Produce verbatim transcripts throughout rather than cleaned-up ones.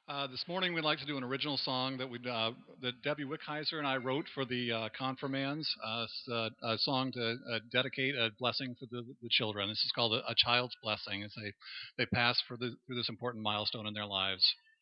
Uh, this morning, we'd like to do an original song that we uh, that Debbie Wickheiser and I wrote for the uh, confirmands. Uh, it's uh, a song to uh, dedicate a blessing for the, the children. This is called a, a child's blessing as they they pass for the, through this important milestone in their lives.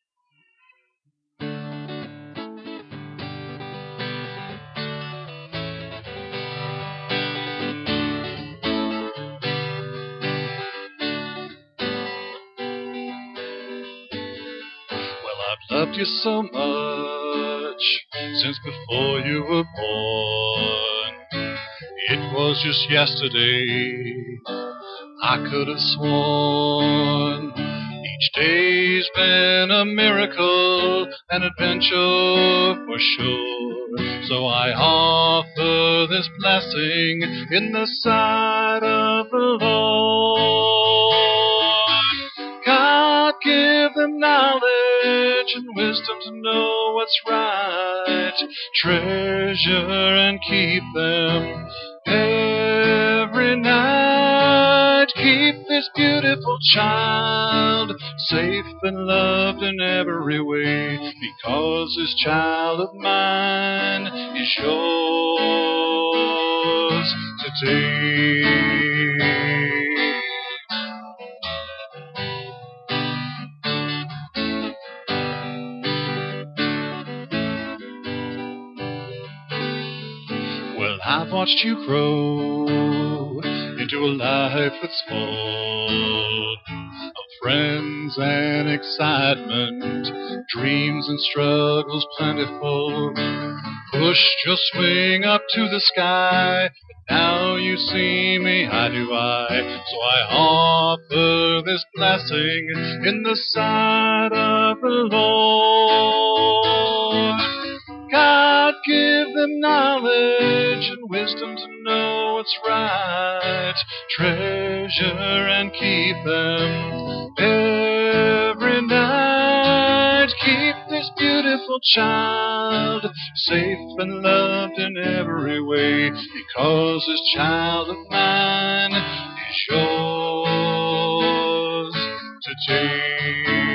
I've loved you so much since before you were born. It was just yesterday I could have sworn. Each day's been a miracle, an adventure for sure. So I offer this blessing in the sight of the Lord. God, give them knowledge and wisdom to know what's right. Treasure and keep them every night. Keep this beautiful child safe and loved in every way, because this child of mine is yours today. Well, I've watched you grow into a life that's full of friends and excitement, dreams and struggles plentiful. Pushed your swing up to the sky, but now you see me eye to eye. So I offer this blessing in the sight of the Lord. God, give them knowledge and wisdom to know what's right. Treasure and keep them every night. Keep this beautiful child safe and loved in every way, because this child of mine is yours today.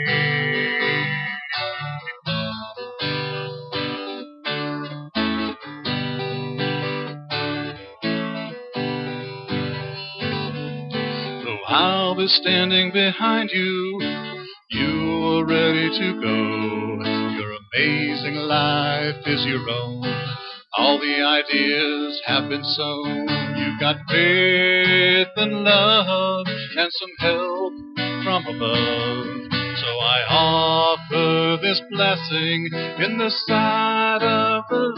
I'll be standing behind you, you are ready to go. Your amazing life is your own. All the ideas have been sown. You've got faith and love and some help from above. So I offer this blessing in the sight of the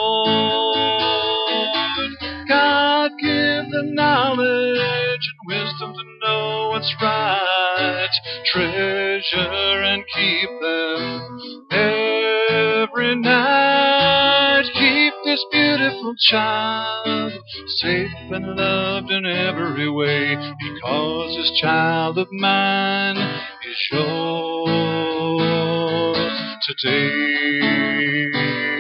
Lord. God, give them knowledge and wisdom to know what's right. Treasure and keep them every night. Keep this beautiful child safe and loved in every way, because this child of mine is yours today.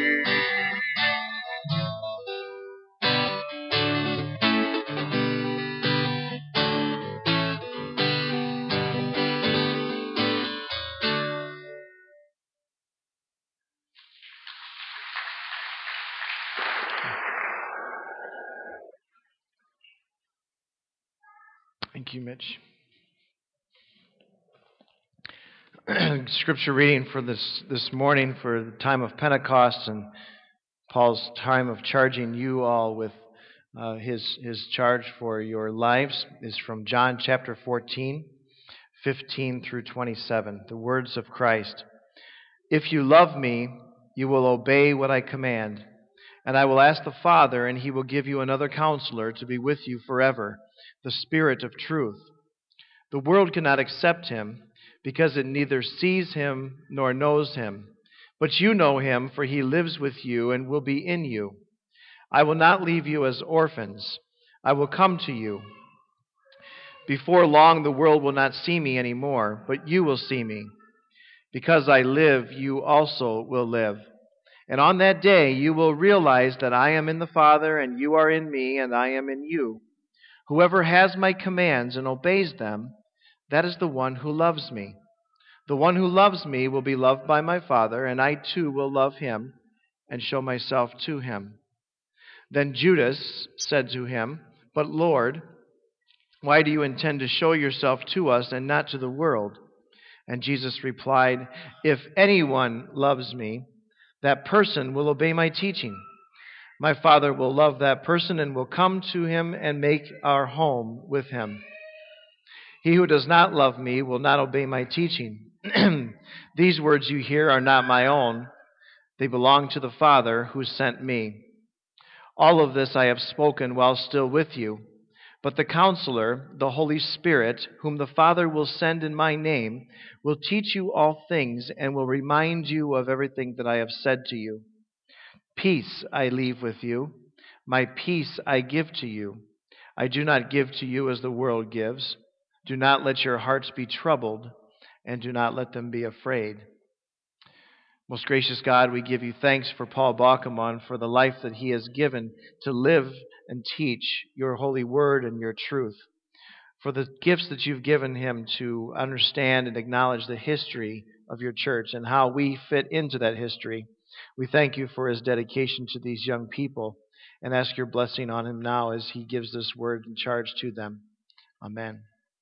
Thank you, Mitch. Scripture reading for this, this morning for the time of Pentecost and Paul's time of charging you all with uh, his, his charge for your lives is from John chapter fourteen, fifteen through twenty-seven. The words of Christ. If you love me, you will obey what I command, and I will ask the Father, and he will give you another counselor to be with you forever, the Spirit of truth. The world cannot accept him, because it neither sees him nor knows him. But you know him, for he lives with you and will be in you. I will not leave you as orphans. I will come to you. Before long the world will not see me anymore, but you will see me. Because I live, you also will live. And on that day you will realize that I am in the Father, and you are in me, and I am in you. Whoever has my commands and obeys them, that is the one who loves me. The one who loves me will be loved by my Father, and I too will love him and show myself to him." Then Judas said to him, "But Lord, why do you intend to show yourself to us and not to the world?" And Jesus replied, "If anyone loves me, that person will obey my teaching. My Father will love that person and will come to him and make our home with him. He who does not love me will not obey my teaching. These words you hear are not my own. They belong to the Father who sent me. All of this I have spoken while still with you. But the Counselor, the Holy Spirit, whom the Father will send in my name, will teach you all things and will remind you of everything that I have said to you. Peace I leave with you. My peace I give to you. I do not give to you as the world gives. Do not let your hearts be troubled, and do not let them be afraid." Most gracious God, we give you thanks for Paul Bauckham, for the life that he has given to live and teach your holy word and your truth, for the gifts that you've given him to understand and acknowledge the history of your church and how we fit into that history. We thank you for his dedication to these young people and ask your blessing on him now as he gives this word in charge to them. Amen.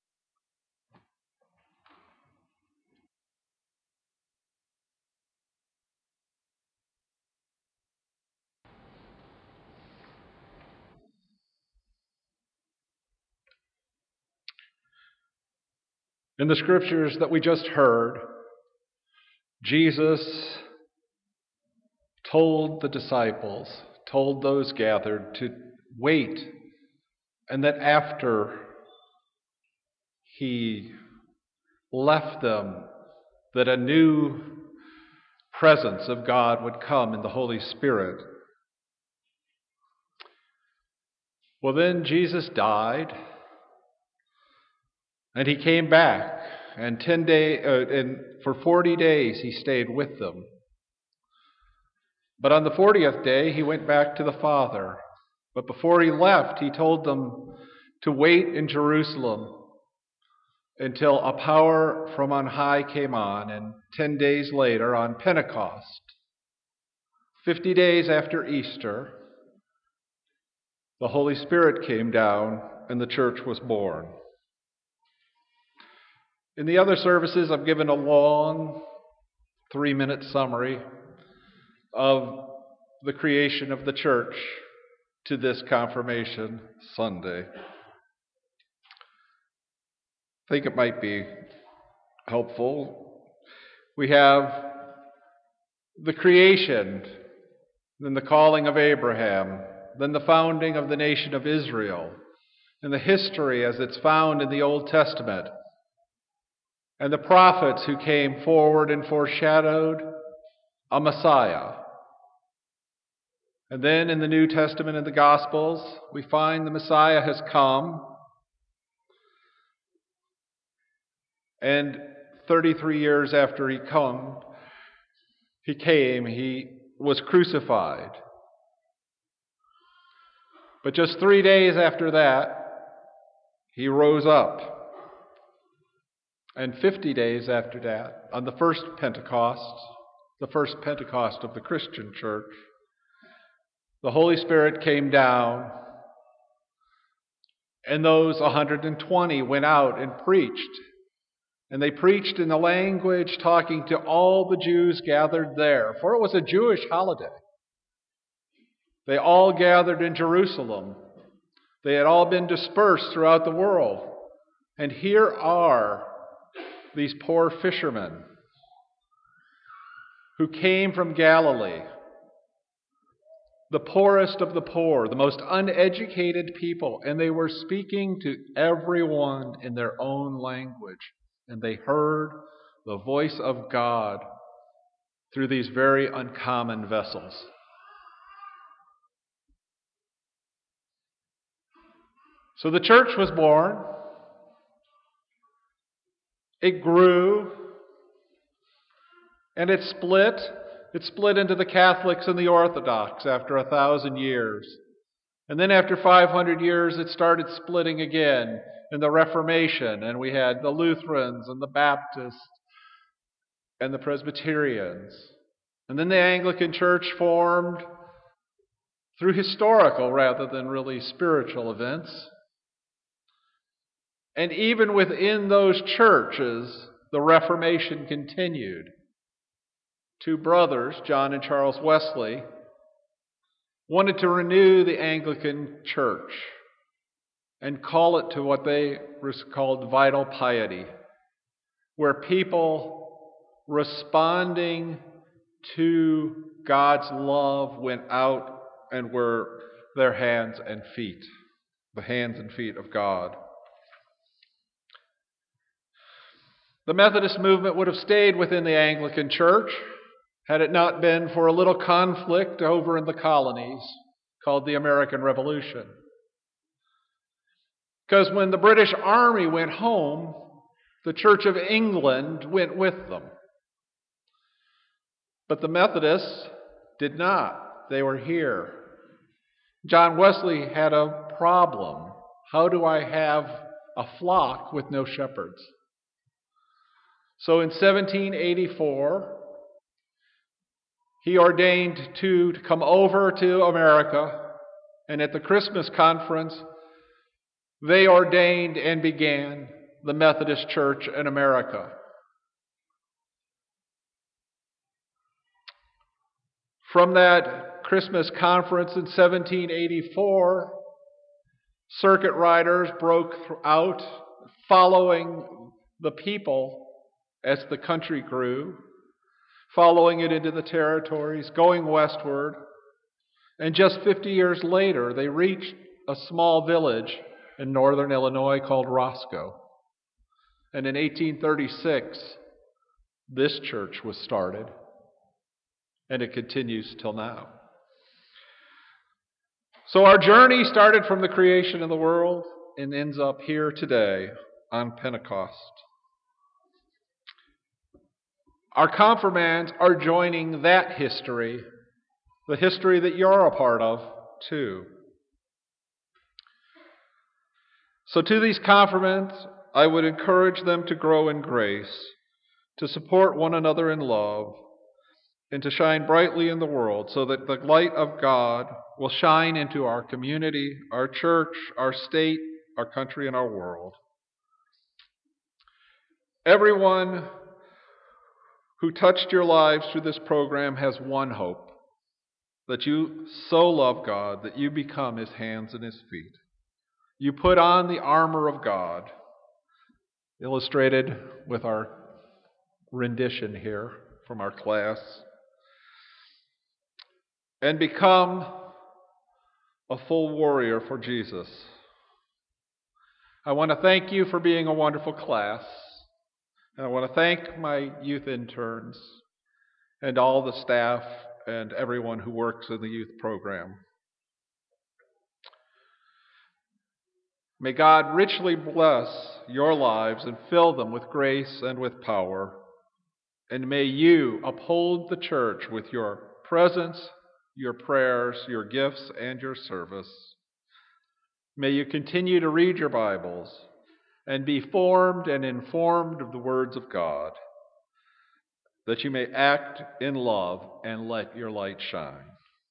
In the scriptures that we just heard, Jesus told the disciples, told those gathered to wait, and that after he left them, that a new presence of God would come in the Holy Spirit. Well, then Jesus died, and he came back, and ten day, uh, and for forty days he stayed with them. But on the fortieth day, he went back to the Father. But before he left, he told them to wait in Jerusalem until a power from on high came on, and ten days later, on Pentecost, fifty days after Easter, the Holy Spirit came down and the church was born. In the other services, I've given a long three-minute summary of the creation of the church to this Confirmation Sunday. I think it might be helpful. We have the creation, then the calling of Abraham, then the founding of the nation of Israel, and the history as it's found in the Old Testament, and the prophets who came forward and foreshadowed a Messiah. And then in the New Testament and the Gospels, we find the Messiah has come, and thirty-three years after he come, he came, he was crucified. But just three days after that, he rose up. And fifty days after that, on the first Pentecost, the first Pentecost of the Christian church, the Holy Spirit came down, and those one hundred twenty went out and preached. And they preached in the language talking to all the Jews gathered there, for it was a Jewish holiday. They all gathered in Jerusalem. They had all been dispersed throughout the world. And here are these poor fishermen who came from Galilee, the poorest of the poor, the most uneducated people, and they were speaking to everyone in their own language. And they heard the voice of God through these very uncommon vessels. So the church was born. It grew. And it split. It split into the Catholics and the Orthodox after a thousand years. And then after five hundred years, it started splitting again in the Reformation. And we had the Lutherans and the Baptists and the Presbyterians. And then the Anglican Church formed through historical rather than really spiritual events. And even within those churches, the Reformation continued. Two brothers, John and Charles Wesley, wanted to renew the Anglican Church and call it to what they called vital piety, where people responding to God's love went out and were their hands and feet, the hands and feet of God. The Methodist movement would have stayed within the Anglican Church had it not been for a little conflict over in the colonies called the American Revolution. Because when the British Army went home, the Church of England went with them. But the Methodists did not. They were here. John Wesley had a problem. How do I have a flock with no shepherds? So in seventeen eighty-four, he ordained two to come over to America, and at the Christmas conference, they ordained and began the Methodist Church in America. From that Christmas conference in seventeen eighty-four, circuit riders broke out, following the people as the country grew, following it into the territories, going westward. And just fifty years later, they reached a small village in northern Illinois called Roscoe. And in eighteen thirty-six, this church was started, and it continues till now. So our journey started from the creation of the world and ends up here today on Pentecost. Our confirmands are joining that history, the history that you're a part of, too. So to these confirmands, I would encourage them to grow in grace, to support one another in love, and to shine brightly in the world so that the light of God will shine into our community, our church, our state, our country, and our world. Everyone who touched your lives through this program has one hope, that you so love God that you become His hands and His feet. You put on the armor of God, illustrated with our rendition here from our class, and become a full warrior for Jesus. I want to thank you for being a wonderful class. And I want to thank my youth interns and all the staff and everyone who works in the youth program. May God richly bless your lives and fill them with grace and with power. And may you uphold the church with your presence, your prayers, your gifts, and your service. May you continue to read your Bibles and be formed and informed of the words of God, that you may act in love and let your light shine.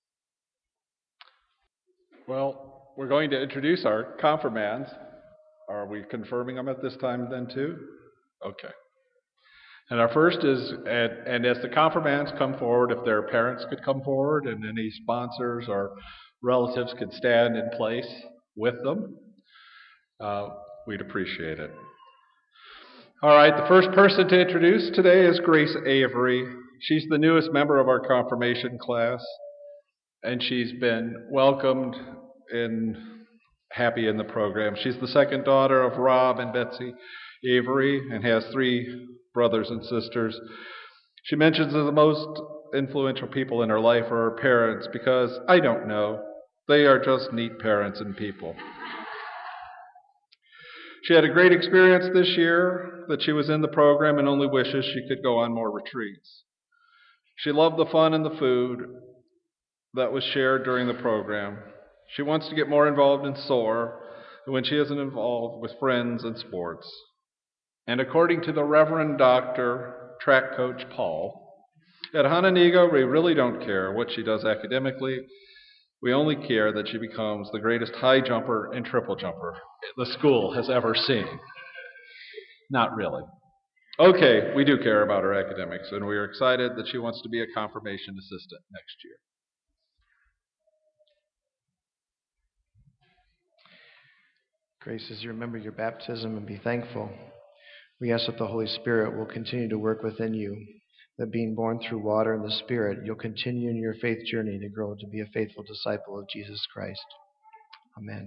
Well, we're going to introduce our confirmands. Are we confirming them at this time then too? Okay. And our first is, and, and as the confirmands come forward, if their parents could come forward and any sponsors or relatives could stand in place with them, uh, we'd appreciate it. All right, the first person to introduce today is Grace Avery. She's the newest member of our confirmation class, and she's been welcomed and happy in the program. She's the second daughter of Rob and Betsy Avery and has three brothers and sisters. She mentions that the most influential people in her life are her parents because, I don't know, they are just neat parents and people. She had a great experience this year that she was in the program and only wishes she could go on more retreats. She loved the fun and the food that was shared during the program. She wants to get more involved in S O A R when she isn't involved with friends and sports. And according to the Reverend Doctor track coach, Paul. At Hononegah, we really don't care what she does academically. We only care that she becomes the greatest high jumper and triple jumper the school has ever seen. Not really. Okay, we do care about her academics, and we are excited that she wants to be a confirmation assistant next year. Grace, as you remember your baptism and be thankful, we ask that the Holy Spirit will continue to work within you, that being born through water and the Spirit, you'll continue in your faith journey to grow to be a faithful disciple of Jesus Christ. Amen.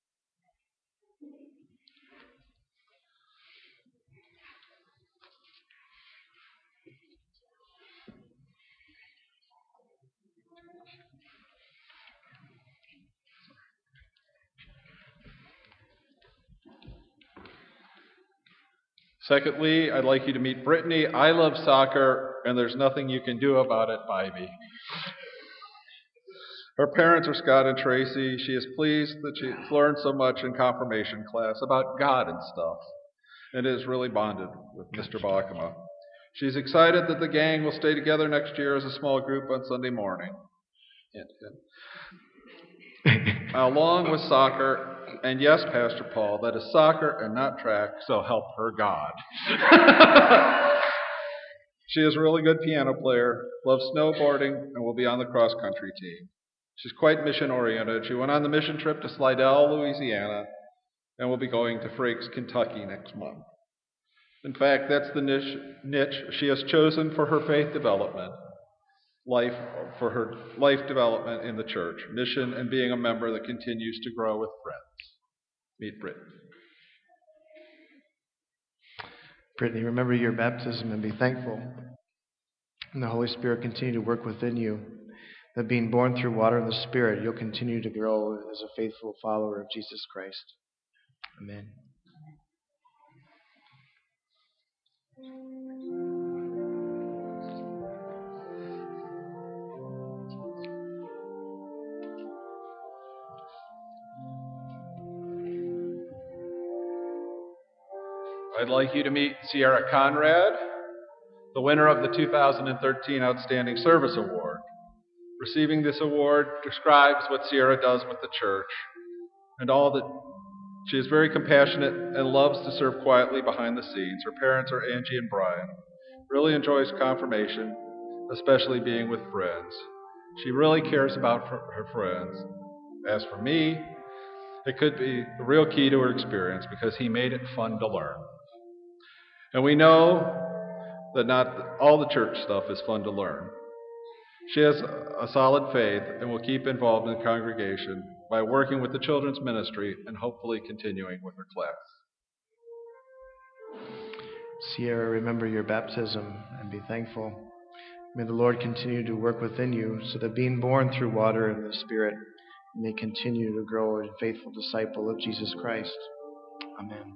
Secondly, I'd like you to meet Brittany. I love soccer, and there's nothing you can do about it, Bybee. Her parents are Scott and Tracy. She is pleased that she's learned so much in confirmation class about God and stuff, and is really bonded with Mister Balakama. She's excited that the gang will stay together next year as a small group on Sunday morning. Hint, hint. Along with soccer, and yes, Pastor Paul, that is soccer and not track, so help her God. She is a really good piano player, loves snowboarding, and will be on the cross-country team. She's quite mission-oriented. She went on the mission trip to Slidell, Louisiana, and will be going to Frakes, Kentucky next month. In fact, that's the niche, niche she has chosen for her faith development, life for her life development in the church, mission and being a member that continues to grow with friends. Meet Brittany. Brittany, remember your baptism and be thankful. And the Holy Spirit continue to work within you, that being born through water and the Spirit, you'll continue to grow as a faithful follower of Jesus Christ. Amen. I'd like you to meet Sierra Conrad, the winner of the two thousand thirteen Outstanding Service Award. Receiving this award describes what Sierra does with the church and all that. She is very compassionate and loves to serve quietly behind the scenes. Her parents are Angie and Brian. Really enjoys confirmation, especially being with friends. She really cares about her friends. As for me, it could be the real key to her experience because he made it fun to learn. And we know that not all the church stuff is fun to learn. She has a solid faith and will keep involved in the congregation by working with the children's ministry and hopefully continuing with her class. Sierra, remember your baptism and be thankful. May the Lord continue to work within you so that being born through water and the Spirit, you may continue to grow a faithful disciple of Jesus Christ. Amen.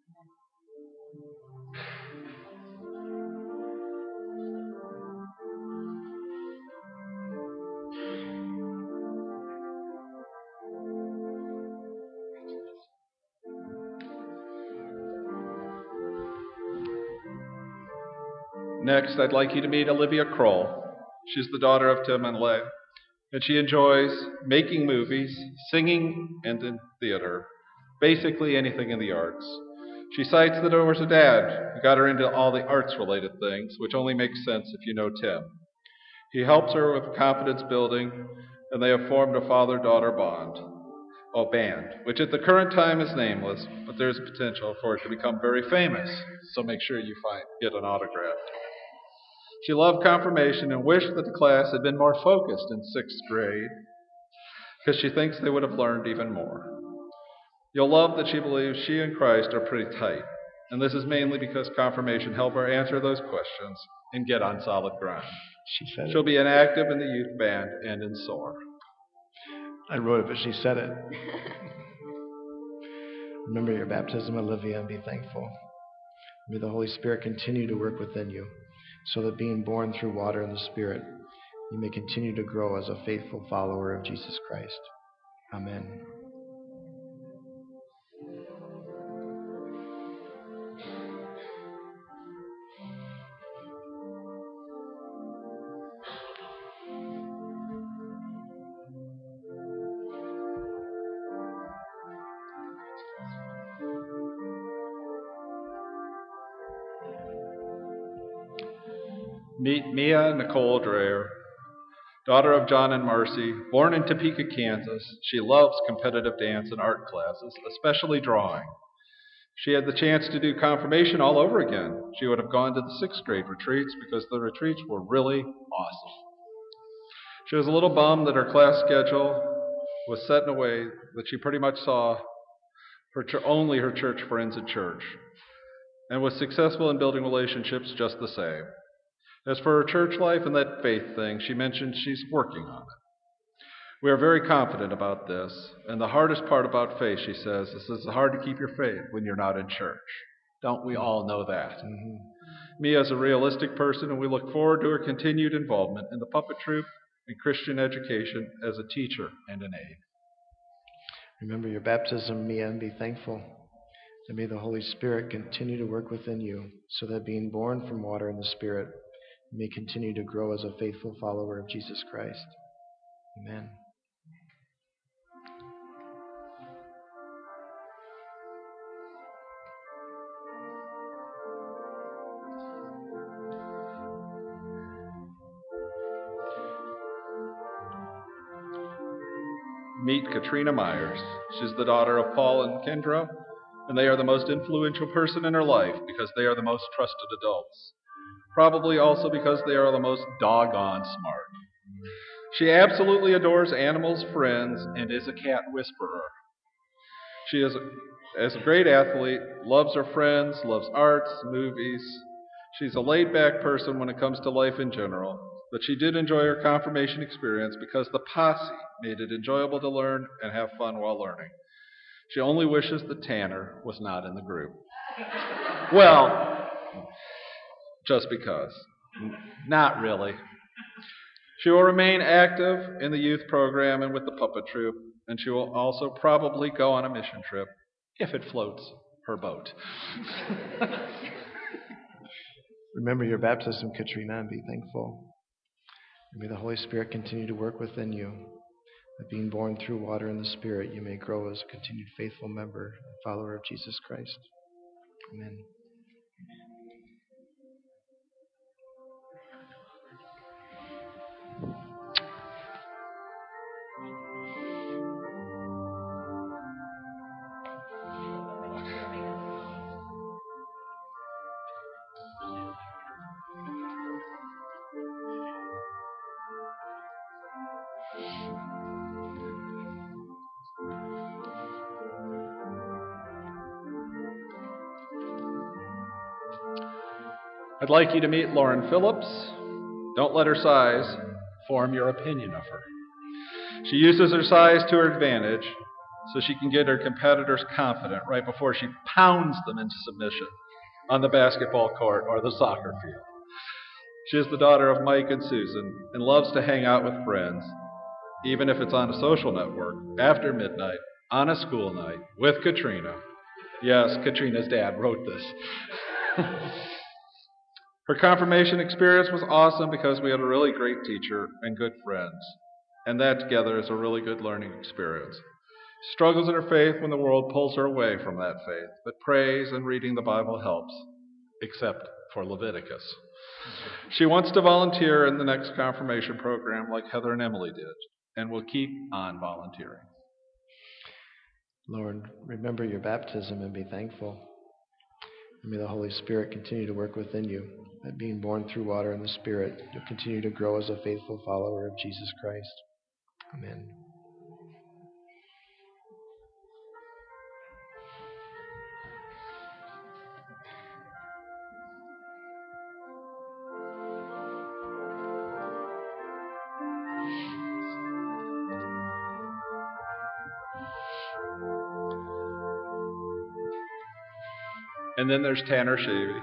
Next, I'd like you to meet Olivia Kroll. She's the daughter of Tim and Leigh, and she enjoys making movies, singing, and in theater. Basically anything in the arts. She cites that there was a dad who got her into all the arts-related things, which only makes sense if you know Tim. He helps her with confidence building, and they have formed a father-daughter bond, oh, band, which at the current time is nameless, but there's potential for it to become very famous, so make sure you find get an autograph. She loved confirmation and wished that the class had been more focused in sixth grade because she thinks they would have learned even more. You'll love that she believes she and Christ are pretty tight, and this is mainly because confirmation helped her answer those questions and get on solid ground. She said She'll it. be an active in the youth band and in SOAR. I wrote it, but she said it. Remember your baptism, Olivia, and be thankful. May the Holy Spirit continue to work within you, so that being born through water and the Spirit, you may continue to grow as a faithful follower of Jesus Christ. Amen. Meet Mia Nicole Dreyer, daughter of John and Marcy, born in Topeka, Kansas. She loves competitive dance and art classes, especially drawing. She had the chance to do confirmation all over again. She would have gone to the sixth grade retreats because the retreats were really awesome. She was a little bummed that her class schedule was set in a way that she pretty much saw her ch- only her church friends at church, and was successful in building relationships just the same. As for her church life and that faith thing, she mentioned she's working on it. We are very confident about this, and the hardest part about faith, she says, is it's hard to keep your faith when you're not in church. Don't we all know that? Mm-hmm. Mia is a realistic person, and we look forward to her continued involvement in the puppet troupe and Christian education as a teacher and an aide. Remember your baptism, Mia, and be thankful. And may the Holy Spirit continue to work within you, so that being born from water and the Spirit, you may continue to grow as a faithful follower of Jesus Christ. Amen. Meet Katrina Myers. She's the daughter of Paul and Kendra, and they are the most influential person in her life because they are the most trusted adults. Probably also because they are the most doggone smart. She absolutely adores animals, friends, and is a cat whisperer. She is, a, as a great athlete, loves her friends, loves arts, movies. She's a laid-back person when it comes to life in general, but she did enjoy her confirmation experience because the posse made it enjoyable to learn and have fun while learning. She only wishes that Tanner was not in the group. Well, just because. Not really. She will remain active in the youth program and with the puppet troupe, and she will also probably go on a mission trip if it floats her boat. Remember your baptism, Katrina, and be thankful. And may the Holy Spirit continue to work within you, that being born through water and the Spirit, you may grow as a continued faithful member and follower of Jesus Christ. Amen. I'd like you to meet Lauren Phillips. Don't let her size form your opinion of her. She uses her size to her advantage so she can get her competitors confident right before she pounds them into submission on the basketball court or the soccer field. She is the daughter of Mike and Susan and loves to hang out with friends, even if it's on a social network, after midnight, on a school night, with Katrina. Yes, Katrina's dad wrote this. Her confirmation experience was awesome because we had a really great teacher and good friends, and that together is a really good learning experience. She struggles in her faith when the world pulls her away from that faith, but praise and reading the Bible helps, except for Leviticus. She wants to volunteer in the next confirmation program like Heather and Emily did, and will keep on volunteering. Lord, remember your baptism and be thankful. And may the Holy Spirit continue to work within you, that being born through water and the Spirit, you'll continue to grow as a faithful follower of Jesus Christ. Amen. And then there's Tanner Shavy.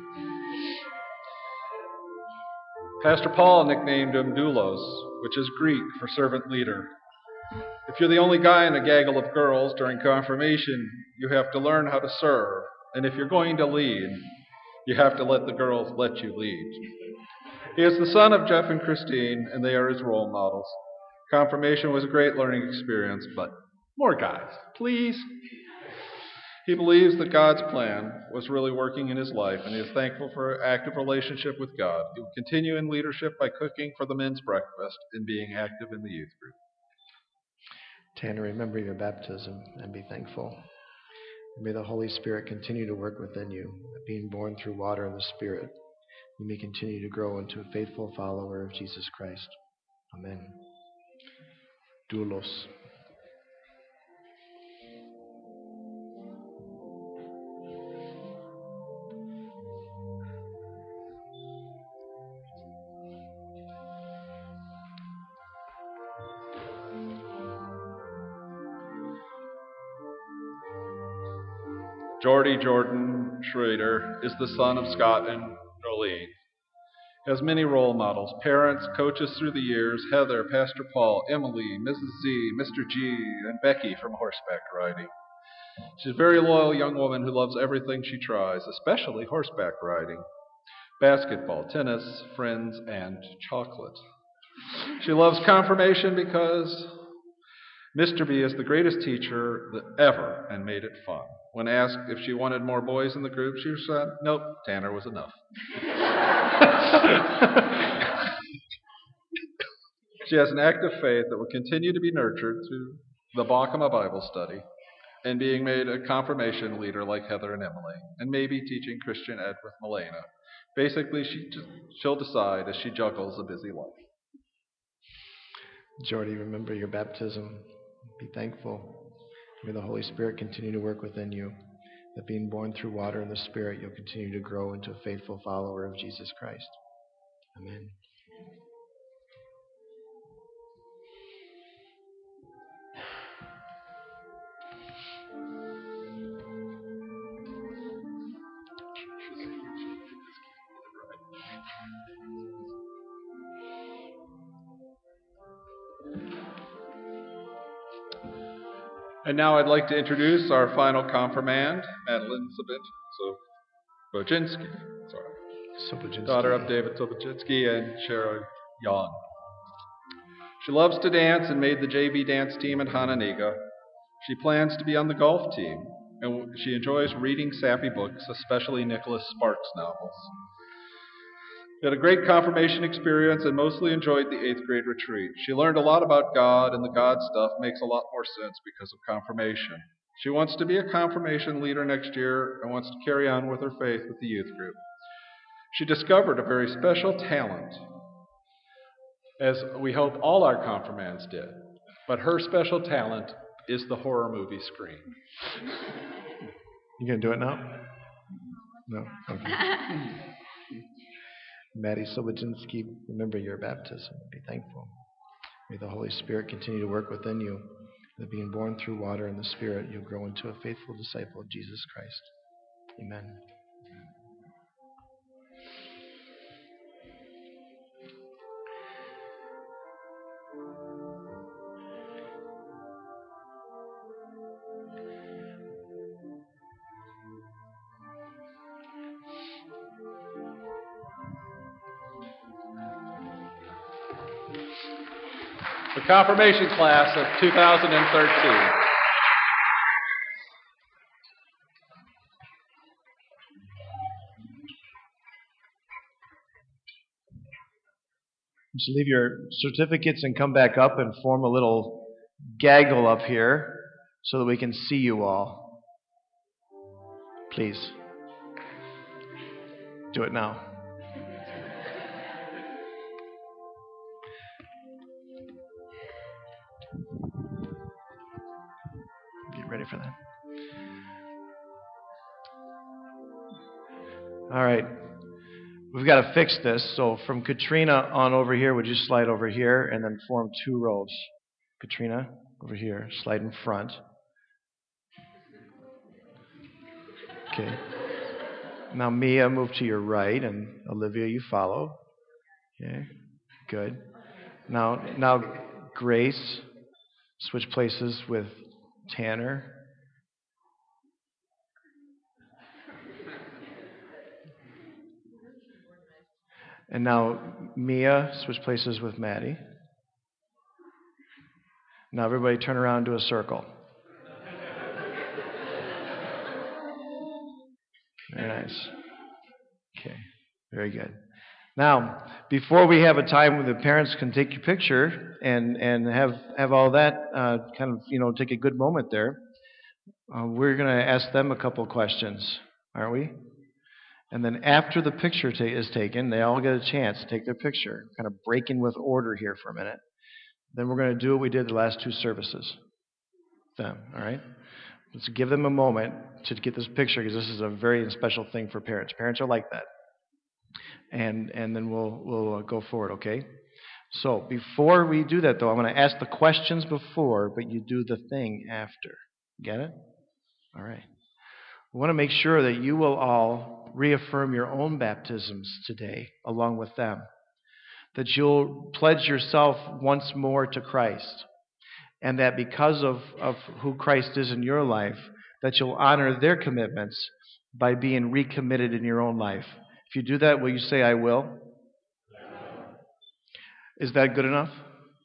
Pastor Paul nicknamed him doulos, which is Greek for servant leader. If you're the only guy in a gaggle of girls during confirmation, you have to learn how to serve. And if you're going to lead, you have to let the girls let you lead. He is the son of Jeff and Christine, and they are his role models. Confirmation was a great learning experience, but more guys, please. He believes that God's plan was really working in his life, and he is thankful for an active relationship with God. He will continue in leadership by cooking for the men's breakfast and being active in the youth group. Tanner, remember your baptism and be thankful. May the Holy Spirit continue to work within you, being born through water and the Spirit. You may continue to grow into a faithful follower of Jesus Christ. Amen. Doulos. Jordy Jordan Schrader is the son of Scott and Nolene. He has many role models, parents, coaches through the years, Heather, Pastor Paul, Emily, Missus Z, Mister G, and Becky from horseback riding. She's a very loyal young woman who loves everything she tries, especially horseback riding, basketball, tennis, friends, and chocolate. She loves confirmation because Mister B is the greatest teacher that ever and made it fun. When asked if she wanted more boys in the group, she said, nope, Tanner was enough. She has an active faith that will continue to be nurtured through the Bakama Bible study and being made a confirmation leader like Heather and Emily, and maybe teaching Christian Ed with Milena. Basically, she, she'll decide as she juggles a busy life. Jordy, remember your baptism. Be thankful. May the Holy Spirit continue to work within you, that being born through water and the Spirit, you'll continue to grow into a faithful follower of Jesus Christ. Amen. And now I'd like to introduce our final confirmand, Madeline Sobojinsky, sorry, Sobojinsky. daughter of David Sobojinsky and Cheryl Yon. She loves to dance and made the J V dance team at Hananiga. She plans to be on the golf team, and she enjoys reading sappy books, especially Nicholas Sparks novels. She had a great confirmation experience and mostly enjoyed the eighth grade retreat. She learned a lot about God, and the God stuff makes a lot more sense because of confirmation. She wants to be a confirmation leader next year and wants to carry on with her faith with the youth group. She discovered a very special talent, as we hope all our confirmands did. But her special talent is the horror movie screen. You going to do it now? No? Okay. Maddie Sobojinsky, remember your baptism. Be thankful. May the Holy Spirit continue to work within you, that being born through water and the Spirit, you'll grow into a faithful disciple of Jesus Christ. Amen. The confirmation class of two thousand thirteen. You should leave your certificates and come back up and form a little gaggle up here so that we can see you all. Please. Do it now. Get ready for that. All right. We've got to fix this. So from Katrina on over here, would you slide over here and then form two rows? Katrina, over here. Slide in front. Okay. Now Mia, move to your right, and Olivia, you follow. Okay. Good. Now, now Grace, switch places with Tanner. And now Mia, switch places with Maddie. Now everybody turn around to a circle. Very nice. Okay, very good. Now, before we have a time when the parents can take your picture and, and have, have all that uh, kind of, you know, take a good moment there, uh, we're going to ask them a couple questions, aren't we? And then after the picture ta- is taken, they all get a chance to take their picture, kind of break in with order here for a minute. Then we're going to do what we did the last two services. Them, all right? Let's give them a moment to get this picture because this is a very special thing for parents. Parents are like that. And and then we'll we'll go forward, okay? So before we do that, though, I'm going to ask the questions before, but you do the thing after. Get it? All right. We want to make sure that you will all reaffirm your own baptisms today along with them. That you'll pledge yourself once more to Christ. And that because of, of who Christ is in your life, that you'll honor their commitments by being recommitted in your own life. If you do that, will you say, I will? Is that good enough?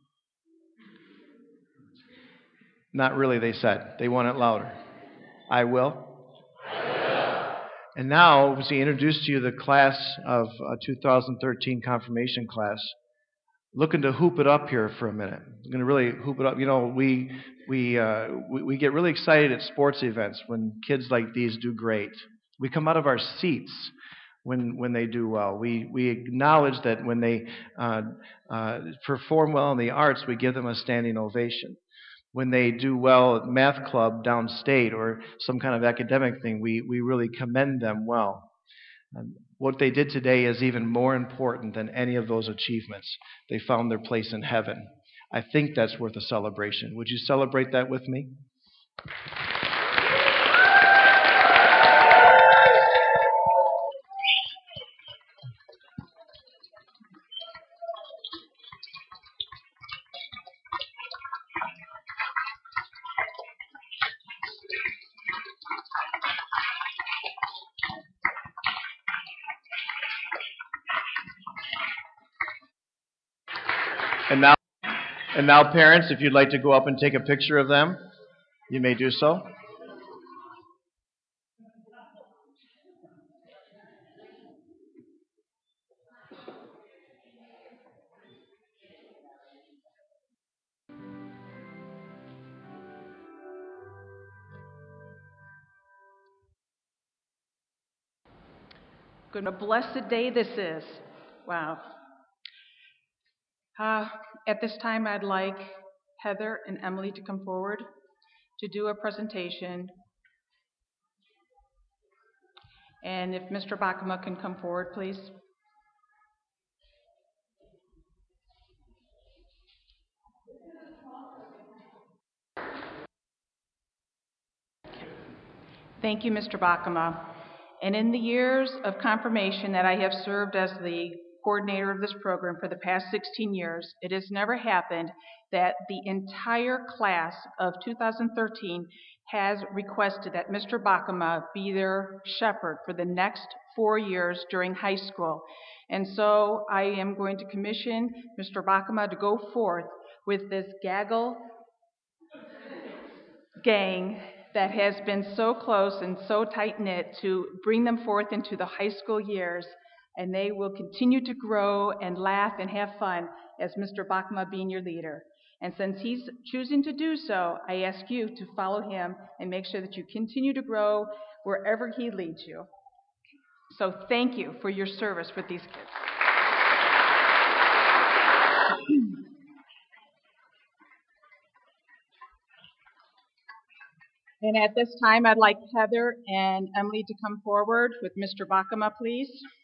Not really, they said. They want it louder. I will? I will. And now, as he introduced to you the class of uh, two thousand thirteen confirmation class, looking to hoop it up here for a minute. I'm going to really hoop it up. You know, we we, uh, we we get really excited at sports events when kids like these do great. We come out of our seats when when they do well. We we acknowledge that when they uh, uh, perform well in the arts, we give them a standing ovation. When they do well at math club downstate or some kind of academic thing, we we really commend them well. And what they did today is even more important than any of those achievements. They found their place in heaven. I think that's worth a celebration. Would you celebrate that with me? And now, and now, parents, if you'd like to go up and take a picture of them, you may do so. Good, a blessed day this is. Wow. Uh, at this time, I'd like Heather and Emily to come forward to do a presentation. And if Mister Bakema can come forward, please. Thank you, Mister Bakema. And in the years of confirmation that I have served as the coordinator of this program for the past sixteen years, it has never happened that the entire class of two thousand thirteen has requested that Mister Bakema be their shepherd for the next four years during high school. And so I am going to commission Mister Bakema to go forth with this gaggle gang that has been so close and so tight-knit to bring them forth into the high school years, and they will continue to grow and laugh and have fun as Mister Bakema being your leader. And since he's choosing to do so, I ask you to follow him and make sure that you continue to grow wherever he leads you. So thank you for your service with these kids. And at this time, I'd like Heather and Emily to come forward with Mister Bakema, please.